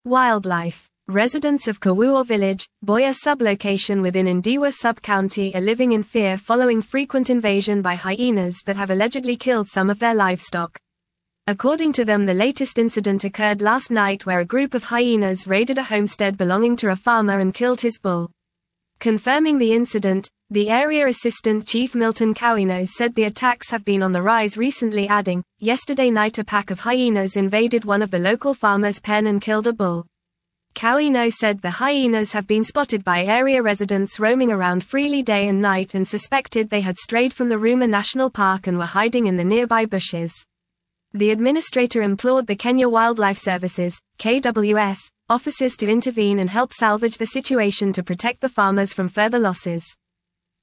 Wildlife. Residents of Kawuor Village, Boya sublocation within Ndiwa sub-county are living in fear following frequent invasion by hyenas that have allegedly killed some of their livestock. According to them, the latest incident occurred last night where a group of hyenas raided a homestead belonging to a farmer and killed his bull. Confirming the incident, the Area Assistant Chief Milton Kawino said the attacks have been on the rise recently, adding, "Yesterday night a pack of hyenas invaded one of the local farmers' pen and killed a bull." Kawino said the hyenas have been spotted by area residents roaming around freely day and night and suspected they had strayed from the Ruma National Park and were hiding in the nearby bushes. The administrator implored the Kenya Wildlife Services, KWS, officers to intervene and help salvage the situation to protect the farmers from further losses.